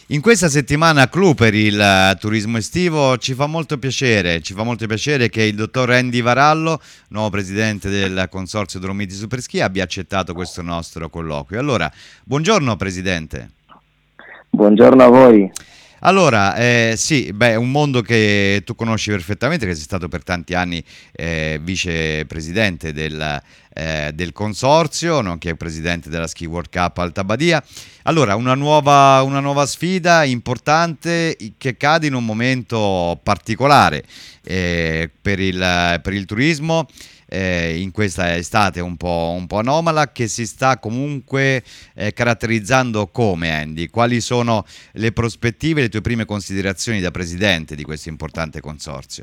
In questa settimana clou per il turismo estivo ci fa molto piacere che il dottor Andy Varallo, nuovo presidente del Consorzio Dolomiti Superski, abbia accettato questo nostro colloquio. Allora, buongiorno presidente. Buongiorno a voi. Allora, sì, è un mondo che tu conosci perfettamente, che sei stato per tanti anni vicepresidente del consorzio, nonché presidente della Ski World Cup Alta Badia. Allora, una nuova sfida importante che cade in un momento particolare per il turismo. In questa estate un po' anomala, che si sta comunque caratterizzando come, Andy? Quali sono le prospettive e le tue prime considerazioni da presidente di questo importante consorzio?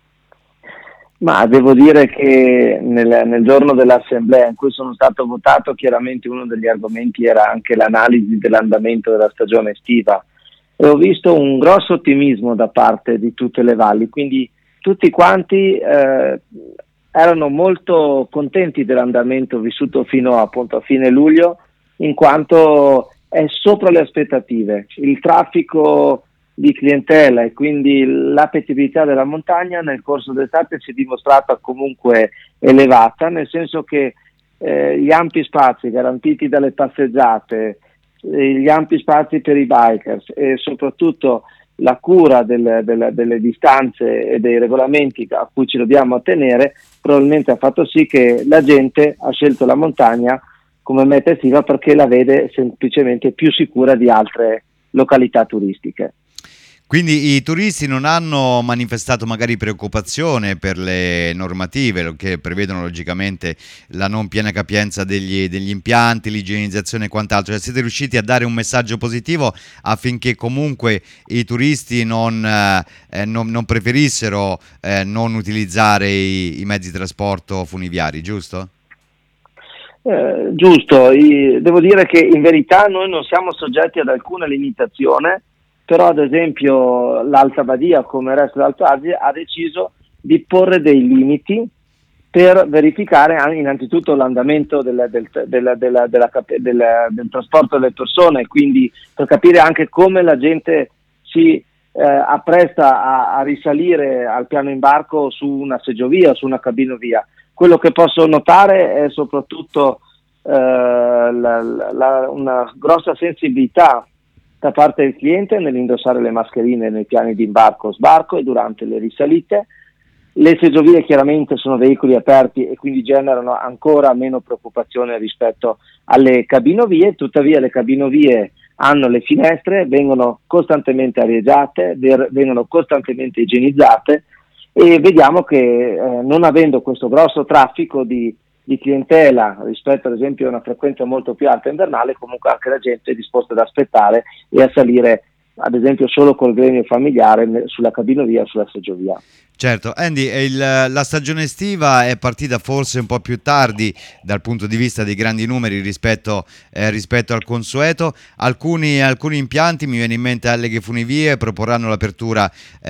Ma devo dire che nel giorno dell'assemblea in cui sono stato votato, chiaramente uno degli argomenti era anche l'analisi dell'andamento della stagione estiva, e ho visto un grosso ottimismo da parte di tutte le valli, quindi tutti quanti erano molto contenti dell'andamento vissuto fino appunto a fine luglio, in quanto è sopra le aspettative. Il traffico di clientela e quindi l'appetibilità della montagna nel corso d'estate si è dimostrata comunque elevata, nel senso che gli ampi spazi garantiti dalle passeggiate, gli ampi spazi per i bikers e soprattutto la cura delle distanze e dei regolamenti a cui ci dobbiamo attenere probabilmente ha fatto sì che la gente ha scelto la montagna come meta estiva, perché la vede semplicemente più sicura di altre località turistiche. Quindi i turisti non hanno manifestato magari preoccupazione per le normative che prevedono logicamente la non piena capienza degli impianti, l'igienizzazione e quant'altro. Cioè, siete riusciti a dare un messaggio positivo affinché comunque i turisti non preferissero non utilizzare i mezzi di trasporto funiviari, giusto? Giusto, devo dire che in verità noi non siamo soggetti ad alcuna limitazione, però ad esempio l'Alta Badia, come il resto dell'Alto Adige, ha deciso di porre dei limiti per verificare innanzitutto l'andamento del trasporto delle persone, quindi per capire anche come la gente si appresta a risalire al piano imbarco su una seggiovia, su una cabinovia. Quello che posso notare è soprattutto una grossa sensibilità da parte del cliente nell'indossare le mascherine nei piani di imbarco, sbarco e durante le risalite. Le seggiovie chiaramente sono veicoli aperti e quindi generano ancora meno preoccupazione rispetto alle cabinovie, tuttavia le cabinovie hanno le finestre, vengono costantemente arieggiate, vengono costantemente igienizzate, e vediamo che non avendo questo grosso traffico di clientela rispetto ad esempio a una frequenza molto più alta invernale, comunque anche la gente è disposta ad aspettare e a salire ad esempio solo col gremio familiare sulla cabinovia o sulla seggiovia. Certo, Andy, la stagione estiva è partita forse un po' più tardi dal punto di vista dei grandi numeri rispetto al consueto. Alcuni impianti, mi viene in mente Alleghe Funivie, proporranno l'apertura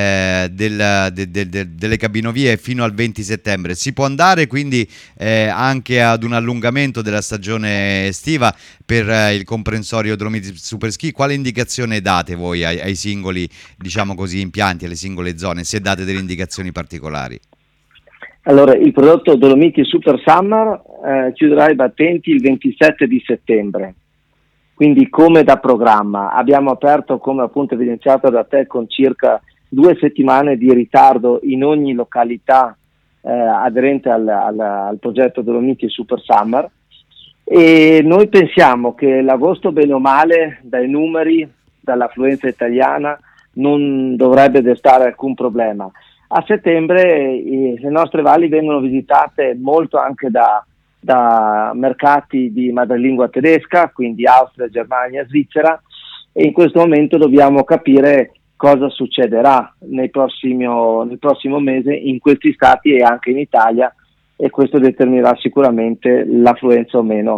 delle cabinovie fino al 20 settembre. Si può andare quindi anche ad un allungamento della stagione estiva per il comprensorio Dolomiti Superski. Quale indicazione date voi ai singoli, diciamo così, impianti, alle singole zone, se date delle indicazioni particolari? Allora, il prodotto Dolomiti Super Summer chiuderà i battenti il 27 di settembre, quindi come da programma. Abbiamo aperto, come appunto evidenziato da te, con circa 2 settimane di ritardo in ogni località aderente al progetto Dolomiti Super Summer, e noi pensiamo che l'agosto, bene o male, dai numeri, dall'affluenza italiana, non dovrebbe destare alcun problema. A settembre le nostre valli vengono visitate molto anche da mercati di madrelingua tedesca, quindi Austria, Germania, Svizzera, e in questo momento dobbiamo capire cosa succederà nel prossimo mese in questi stati e anche in Italia, e questo determinerà sicuramente l'affluenza o meno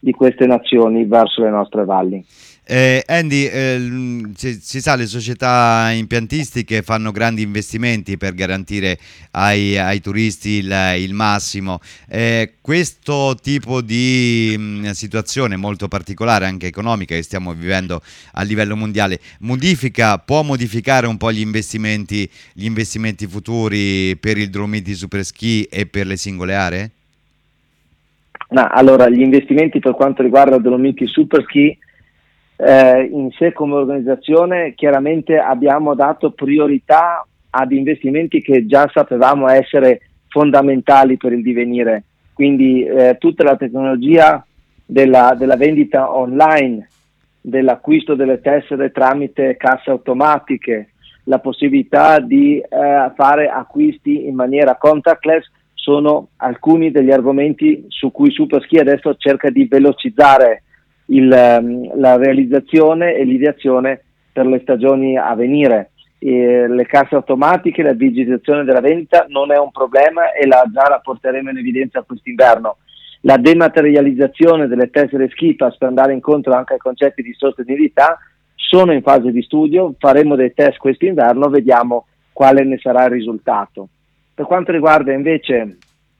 di queste nazioni verso le nostre valli. Andy, si sa, le società impiantistiche fanno grandi investimenti per garantire ai turisti il massimo. Questo tipo di situazione molto particolare, anche economica, che stiamo vivendo a livello mondiale, può modificare un po' gli investimenti futuri per il Dolomiti Superski e per le singole aree? No, allora, gli investimenti per quanto riguarda Dolomiti Superski, in sé come organizzazione chiaramente abbiamo dato priorità ad investimenti che già sapevamo essere fondamentali per il divenire, quindi tutta la tecnologia della vendita online, dell'acquisto delle tessere tramite casse automatiche, la possibilità di fare acquisti in maniera contactless sono alcuni degli argomenti su cui Superski adesso cerca di velocizzare la realizzazione e l'ideazione per le stagioni a venire. Le casse automatiche, la digitalizzazione della vendita non è un problema e già la porteremo in evidenza quest'inverno. La dematerializzazione delle tessere ski pass per andare incontro anche ai concetti di sostenibilità sono in fase di studio, faremo dei test quest'inverno, vediamo quale ne sarà il risultato. Per quanto riguarda invece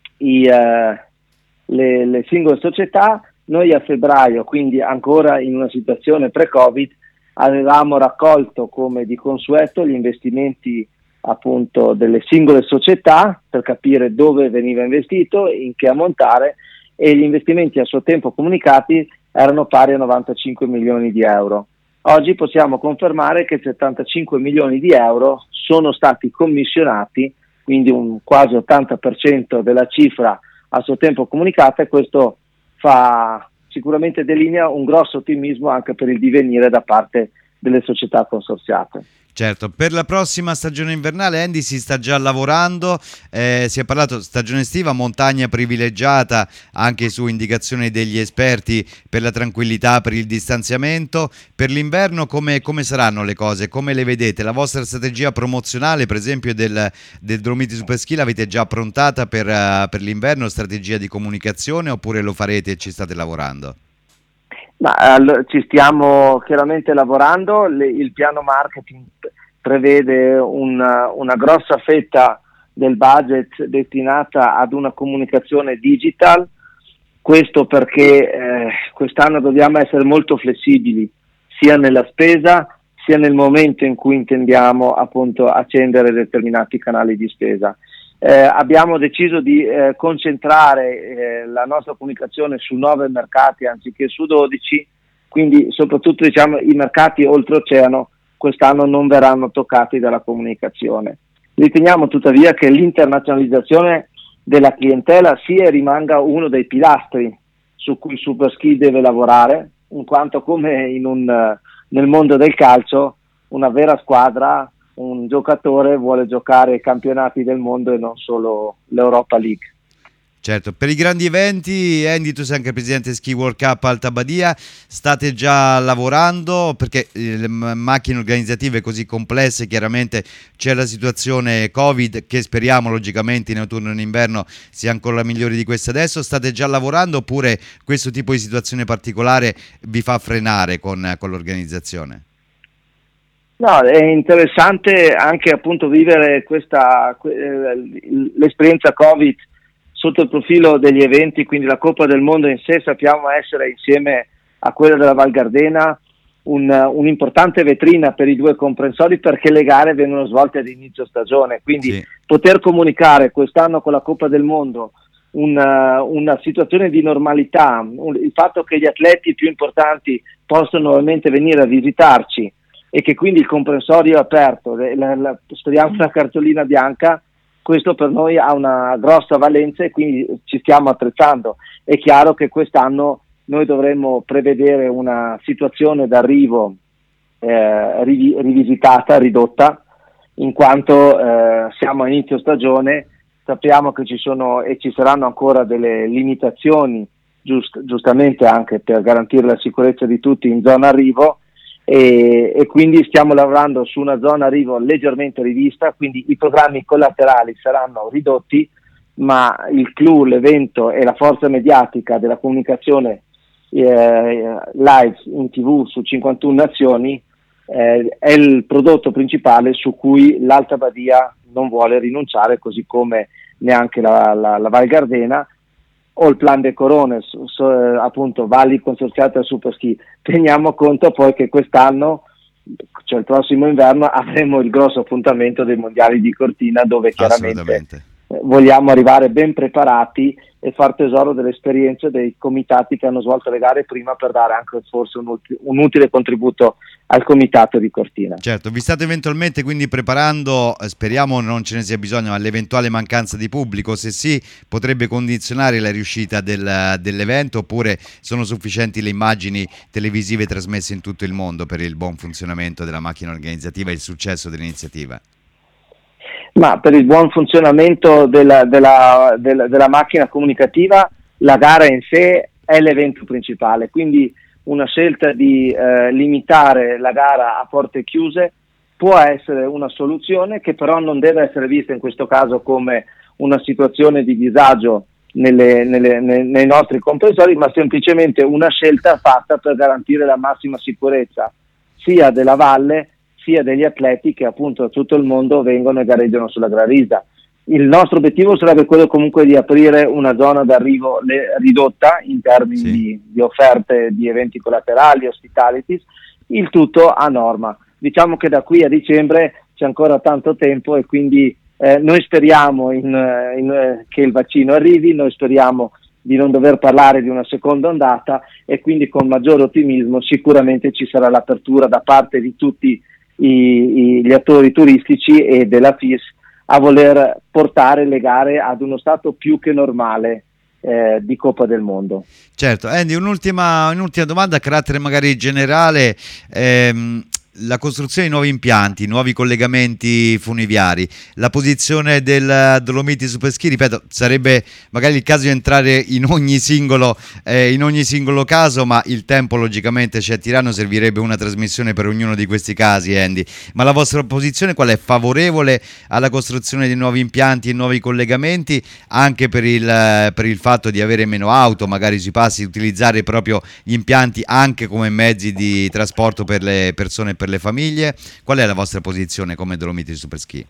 le singole società, noi a febbraio, quindi ancora in una situazione pre-Covid, avevamo raccolto come di consueto gli investimenti appunto delle singole società per capire dove veniva investito, in che ammontare, e gli investimenti a suo tempo comunicati erano pari a 95 milioni di euro. Oggi possiamo confermare che 75 milioni di euro sono stati commissionati, quindi un quasi 80% della cifra a suo tempo comunicata, e questo sicuramente delinea un grosso ottimismo anche per il divenire da parte delle società consorziate. Certo, per la prossima stagione invernale, Andy, si sta già lavorando, si è parlato stagione estiva, montagna privilegiata anche su indicazione degli esperti per la tranquillità, per il distanziamento. Per l'inverno come saranno le cose? Come le vedete? La vostra strategia promozionale, per esempio, del Dolomiti Superski l'avete già approntata per l'inverno, strategia di comunicazione, oppure lo farete e ci state lavorando? Ci stiamo chiaramente lavorando, il piano marketing prevede una grossa fetta del budget destinata ad una comunicazione digital, questo perché quest'anno dobbiamo essere molto flessibili sia nella spesa sia nel momento in cui intendiamo appunto accendere determinati canali di spesa. Abbiamo deciso di concentrare la nostra comunicazione su 9 mercati anziché su 12, quindi soprattutto i mercati oltreoceano quest'anno non verranno toccati dalla comunicazione. Riteniamo tuttavia che l'internazionalizzazione della clientela sia e rimanga uno dei pilastri su cui Superski deve lavorare, in quanto come nel mondo del calcio una vera squadra, un giocatore vuole giocare ai campionati del mondo e non solo l'Europa League. Certo, per i grandi eventi, Andy, tu sei anche presidente Ski World Cup Alta Badia, state già lavorando perché le macchine organizzative così complesse, chiaramente c'è la situazione Covid che speriamo logicamente in autunno e in inverno sia ancora migliore di questa adesso. State già lavorando oppure questo tipo di situazione particolare vi fa frenare con l'organizzazione? No, è interessante anche appunto vivere l'esperienza Covid sotto il profilo degli eventi, quindi la Coppa del Mondo in sé sappiamo essere insieme a quella della Val Gardena un'importante vetrina per i due comprensori perché le gare vengono svolte ad inizio stagione, quindi sì, poter comunicare quest'anno con la Coppa del Mondo una situazione di normalità, il fatto che gli atleti più importanti possono nuovamente venire a visitarci e che quindi il comprensorio è aperto, speriamo una cartolina bianca, questo per noi ha una grossa valenza e quindi ci stiamo attrezzando. È chiaro che quest'anno noi dovremmo prevedere una situazione d'arrivo rivisitata, ridotta, in quanto siamo a inizio stagione, sappiamo che ci sono e ci saranno ancora delle limitazioni, giustamente anche per garantire la sicurezza di tutti in zona arrivo, e quindi stiamo lavorando su una zona arrivo leggermente rivista, quindi i programmi collaterali saranno ridotti, ma il clou, l'evento e la forza mediatica della comunicazione live in TV su 51 nazioni, è il prodotto principale su cui l'Alta Badia non vuole rinunciare, così come neanche la Val Gardena o il Plan de Corones, appunto valli consorziate al Superski. Teniamo conto poi che quest'anno, cioè il prossimo inverno, avremo il grosso appuntamento dei mondiali di Cortina, dove chiaramente vogliamo arrivare ben preparati e far tesoro delle esperienze dei comitati che hanno svolto le gare prima, per dare anche forse un utile contributo al comitato di Cortina. Certo, vi state eventualmente quindi preparando, speriamo non ce ne sia bisogno, all'eventuale mancanza di pubblico? Se sì, potrebbe condizionare la riuscita dell'evento, oppure sono sufficienti le immagini televisive trasmesse in tutto il mondo per il buon funzionamento della macchina organizzativa e il successo dell'iniziativa? Ma per il buon funzionamento della macchina comunicativa, la gara in sé è l'evento principale, quindi una scelta di limitare la gara a porte chiuse può essere una soluzione, che però non deve essere vista in questo caso come una situazione di disagio nei nostri comprensori, ma semplicemente una scelta fatta per garantire la massima sicurezza sia della valle sia degli atleti che appunto da tutto il mondo vengono e gareggiano sulla Gravisa. Il nostro obiettivo sarebbe quello comunque di aprire una zona d'arrivo ridotta in termini di offerte di eventi collaterali, hospitalities, il tutto a norma. Diciamo che da qui a dicembre c'è ancora tanto tempo e quindi noi speriamo che il vaccino arrivi, noi speriamo di non dover parlare di una seconda ondata e quindi con maggiore ottimismo sicuramente ci sarà l'apertura da parte di tutti gli attori turistici e della FIS a voler portare le gare ad uno stato più che normale di Coppa del Mondo. Certo. Andy, un'ultima domanda a carattere magari generale. La costruzione di nuovi impianti, nuovi collegamenti funiviari, la posizione del Dolomiti Superski, ripeto, sarebbe magari il caso di entrare in ogni singolo caso, ma il tempo logicamente c'è tiranno, servirebbe una trasmissione per ognuno di questi casi, Andy. Ma la vostra posizione qual è? Favorevole alla costruzione di nuovi impianti e nuovi collegamenti, anche per il fatto di avere meno auto, magari si passi a utilizzare proprio gli impianti anche come mezzi di trasporto per le persone e per le famiglie? Qual è la vostra posizione come Dolomiti Superski?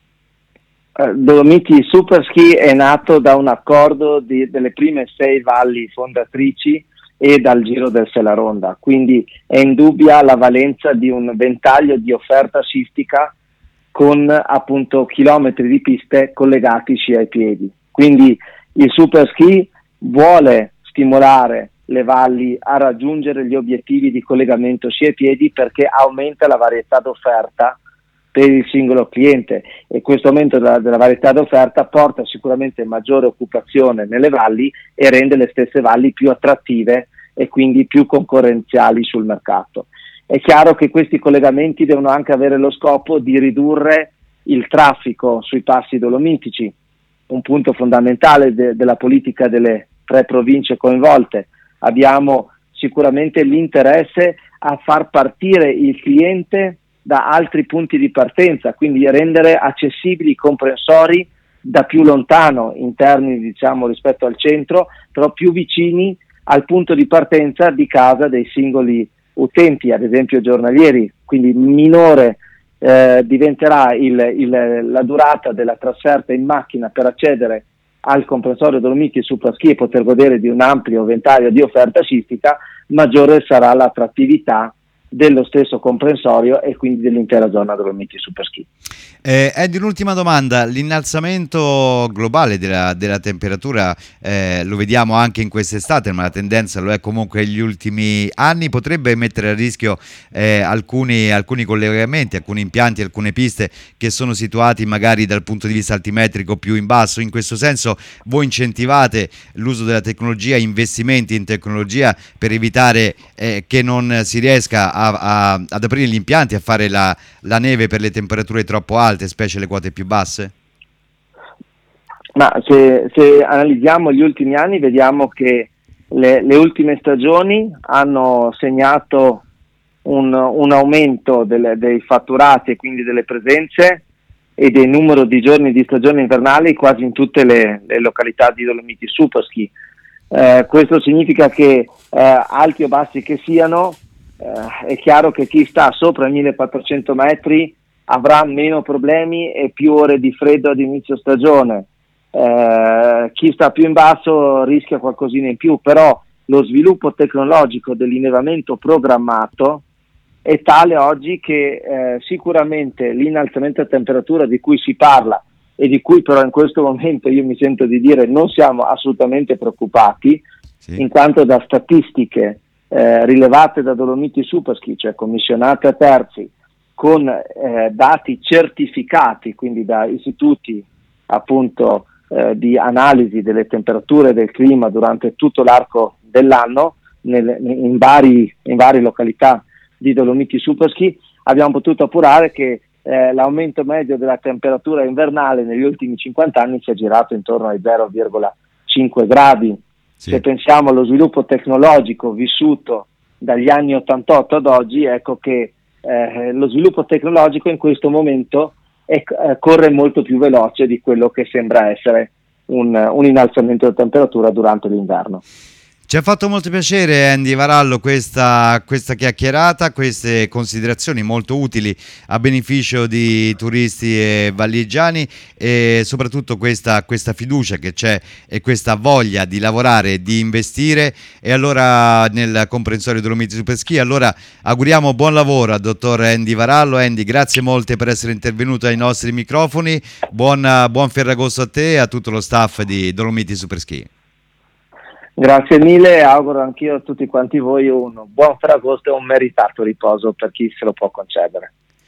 Dolomiti Superski è nato da un accordo delle prime 6 valli fondatrici e dal Giro del Selaronda, quindi è indubbia la valenza di un ventaglio di offerta sciistica con appunto chilometri di piste collegati sci ai piedi. Quindi il Superski vuole stimolare le valli a raggiungere gli obiettivi di collegamento sci ai piedi, perché aumenta la varietà d'offerta per il singolo cliente e questo aumento della varietà d'offerta porta sicuramente maggiore occupazione nelle valli e rende le stesse valli più attrattive e quindi più concorrenziali sul mercato. È chiaro che questi collegamenti devono anche avere lo scopo di ridurre il traffico sui passi dolomitici, un punto fondamentale della politica delle 3 province coinvolte. Abbiamo sicuramente l'interesse a far partire il cliente da altri punti di partenza, quindi rendere accessibili i comprensori da più lontano in termini, diciamo, rispetto al centro, però più vicini al punto di partenza di casa dei singoli utenti, ad esempio giornalieri, quindi minore diventerà la durata della trasferta in macchina per accedere al comprensorio Dolomiti Superski e poter godere di un ampio ventaglio di offerta sciistica, maggiore sarà l'attrattività dello stesso comprensorio e quindi dell'intera zona Dolomiti Superski. Ed un'ultima domanda: l'innalzamento globale della temperatura lo vediamo anche in quest'estate, ma la tendenza lo è comunque negli ultimi anni, potrebbe mettere a rischio alcuni collegamenti, alcuni impianti, alcune piste che sono situati magari dal punto di vista altimetrico più in basso. In questo senso voi incentivate l'uso della tecnologia, investimenti in tecnologia per evitare che non si riesca ad aprire gli impianti, a fare la neve per le temperature troppo alte, specie le quote più basse? Ma se analizziamo gli ultimi anni vediamo che le ultime stagioni hanno segnato un aumento dei fatturati e quindi delle presenze e del numero di giorni di stagione invernale quasi in tutte le località di Dolomiti Superski. Questo significa che alti o bassi che siano, è chiaro che chi sta sopra i 1400 metri avrà meno problemi e più ore di freddo ad inizio stagione. Chi sta più in basso rischia qualcosina in più, però lo sviluppo tecnologico dell'innevamento programmato è tale oggi che sicuramente l'innalzamento a temperatura di cui si parla e di cui però in questo momento io mi sento di dire non siamo assolutamente preoccupati, sì, in quanto da statistiche rilevate da Dolomiti Superski, cioè commissionate a terzi, con dati certificati, quindi da istituti appunto di analisi delle temperature del clima durante tutto l'arco dell'anno in varie località di Dolomiti Superski, abbiamo potuto appurare che l'aumento medio della temperatura invernale negli ultimi 50 anni si è girato intorno ai 0,5 gradi. Sì. Se pensiamo allo sviluppo tecnologico vissuto dagli anni 88 ad oggi, ecco che lo sviluppo tecnologico in questo momento corre molto più veloce di quello che sembra essere un innalzamento della temperatura durante l'inverno. Ci ha fatto molto piacere, Andy Varallo, questa chiacchierata, queste considerazioni molto utili a beneficio di turisti e valligiani, e soprattutto questa fiducia che c'è e questa voglia di lavorare e di investire, e allora nel comprensorio Dolomiti Superski. Allora auguriamo buon lavoro al dottor Andy Varallo. Andy, grazie molte per essere intervenuto ai nostri microfoni, buon Ferragosto a te e a tutto lo staff di Dolomiti Superski. Grazie mille, auguro anch'io a tutti quanti voi un buon Ferragosto e un meritato riposo per chi se lo può concedere.